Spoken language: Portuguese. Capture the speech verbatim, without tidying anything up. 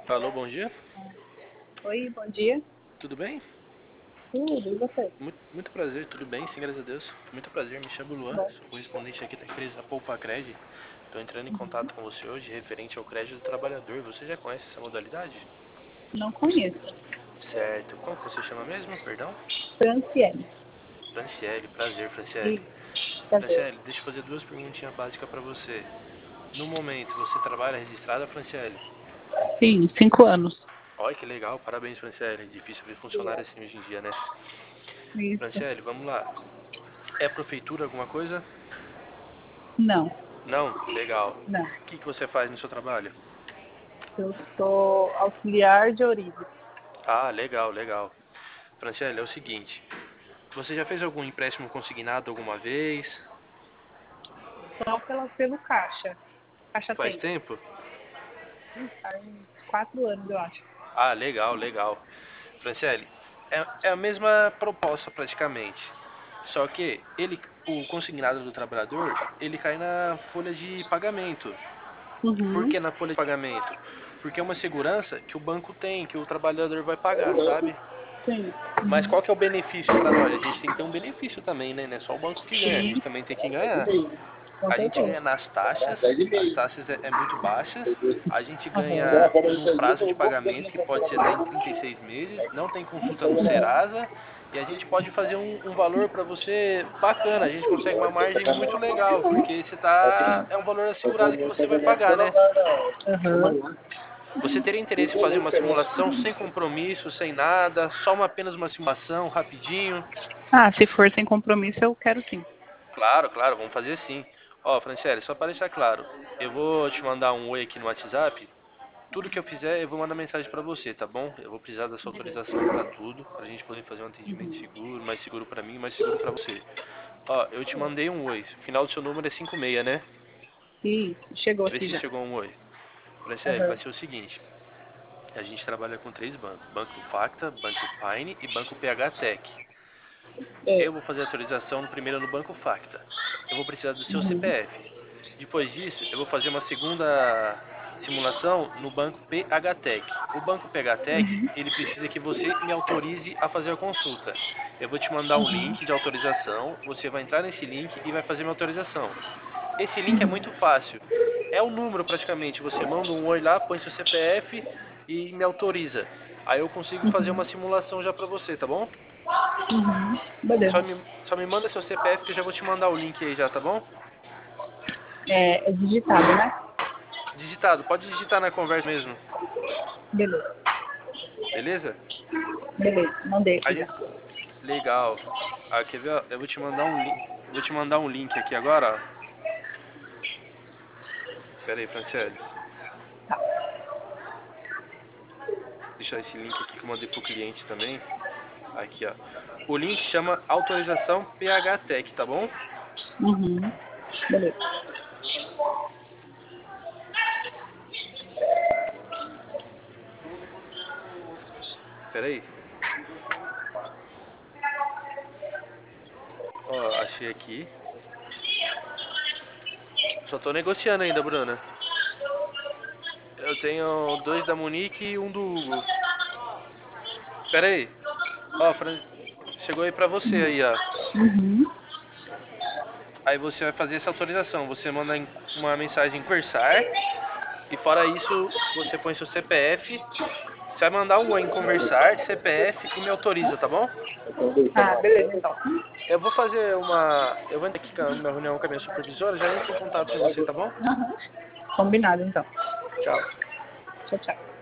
Alô, bom dia. Oi, bom dia. Tudo bem? Tudo, e você? Muito, muito prazer, tudo bem, sim, graças a Deus. Muito prazer, me chamo Luan, Bom. sou correspondente aqui da empresa Poupa Cred. Estou entrando em Uhum. contato com você hoje referente ao crédito do trabalhador. Você já conhece essa modalidade? Não conheço. Certo. Como que você chama mesmo? Perdão? Franciele. Franciele, prazer, Franciele. Isso, prazer. Franciele, deixa eu fazer duas perguntinhas básicas para você. No momento, você trabalha registrada, Franciele? Sim, cinco anos. Olha que legal, parabéns, Franciele. É difícil ver funcionário Obrigada. assim hoje em dia, né? Isso. Franciele, vamos lá. É prefeitura alguma coisa? Não, Não? Legal. não. O que, que você faz no seu trabalho? Eu sou auxiliar de Orives. Ah, legal, legal. Franciele, é o seguinte. Você já fez algum empréstimo consignado alguma vez? Só pela, pelo Caixa. Caixa Faz tem. tempo? Ih, faz uns quatro anos, eu acho. Ah, legal, legal. Franciele, é, é a mesma proposta praticamente. Só que ele, o consignado do trabalhador, ele cai na folha de pagamento. Por Uhum. que na folha de pagamento? Porque é uma segurança que o banco tem, que o trabalhador vai pagar, sabe? Sim. Mas Uhum. qual que é o benefício para nós? A gente tem que ter um benefício também, né? Não é só o banco que ganha, a Sim, gente também tem que ganhar. com A gente certeza. ganha nas taxas, as taxas é, é muito baixas. A gente Aham. ganha no prazo de pagamento, que pode ser até em trinta e seis meses. Não tem consulta no Serasa. E a gente pode fazer um, um valor para você bacana. A gente consegue uma margem muito legal, porque você tá, é um valor assegurado que você vai pagar, né? Aham. Você teria interesse em fazer uma simulação sem compromisso, sem nada, só uma, apenas uma simulação, rapidinho? Ah, se for sem compromisso, eu quero sim. Claro, claro, vamos fazer sim. Ó, Franciele, só para deixar claro, eu vou te mandar um oi aqui no WhatsApp. Tudo que eu fizer, eu vou mandar mensagem para você, tá bom? Eu vou precisar da sua Beleza. autorização para tudo, pra gente poder fazer um atendimento Uhum. seguro, mais seguro para mim, mais seguro para você. Ó, eu te mandei um oi. O final do seu número é cinquenta e seis, né? Isso, chegou Vê aqui se já. chegou um oi. Franciele, vai Aham. ser o seguinte. A gente trabalha com três bancos. Banco Facta, Banco Pine e Banco P H Tech. É. Eu vou fazer a atualização no primeiro no Banco Facta. Eu vou precisar do seu Uhum. C P F. Depois disso, eu vou fazer uma segunda simulação no banco P H Tech. O banco P H Tech, Uhum. ele precisa que você me autorize a fazer a consulta. Eu vou te mandar um Uhum. link de autorização, você vai entrar nesse link e vai fazer minha autorização. Esse link é Uhum. muito fácil. É um número praticamente, você manda um oi lá, põe seu C P F e me autoriza. Aí eu consigo fazer uma Uhum. simulação já pra você, tá bom? Uhum. Só Beleza. me, só me manda seu C P F que eu já vou te mandar o link aí já, tá bom? É, é digitado, né? Digitado, pode digitar na conversa mesmo, Beleza. beleza? Beleza. Mandei A aqui já. gente... Legal. Ah, quer ver? Ó? Eu vou te mandar um link. Vou te mandar um link aqui agora, ó. Pera aí, Franciele. Tá. Deixar esse link aqui que eu mandei pro cliente também. Aqui, ó. O link chama autorização P H Tech, tá bom? Uhum. Beleza. Pera aí. Ó, achei aqui. Só tô negociando ainda, Bruna. Eu tenho dois da Monique e um do Hugo. Pera aí. Ó, Fran... chegou aí pra você aí, ó. Uhum. Aí você vai fazer essa autorização. Você manda uma mensagem em conversar. E fora isso, você põe seu C P F. Você vai mandar um oi em conversar, C P F e me autoriza, tá bom? Ah, beleza, então. Eu vou fazer uma. Eu vou entrar aqui com a minha reunião com a minha supervisora, já entro em contato com você, tá bom? Aham. Combinado, então. Tchau. Tchau, tchau.